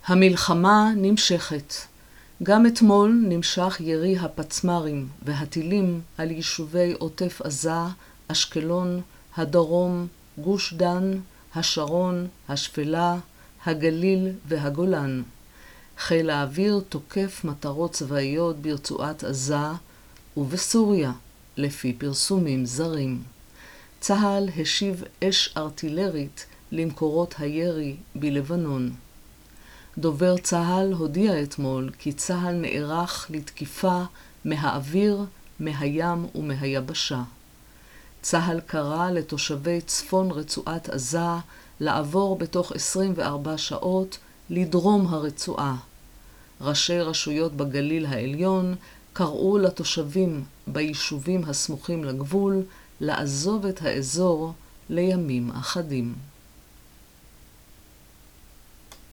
המלחמה נמשכת. גם אתמול נמשך ירי הפצמ"רים והטילים על יישובי עוטף עזה, אשקלון, הדרום, גוש דן, השרון, השפלה, הגליל והגולן. חיל האוויר תוקף מטרות צבאיות ברצועת עזה ובסוריה, לפי פרסומים זרים. צה"ל השיב אש ארטילרית למקורות הירי בלבנון. דובר צה"ל הודיע אתמול כי צה"ל נערך לתקיפה מהאוויר, מהים ומהיבשה. צה"ל קרא לתושבי צפון רצועת עזה לעבור בתוך 24 שעות לדרום הרצועה. ראשי רשויות בגליל העליון קראו לתושבים ביישובים הסמוכים לגבול לעזוב את האזור לימים אחדים.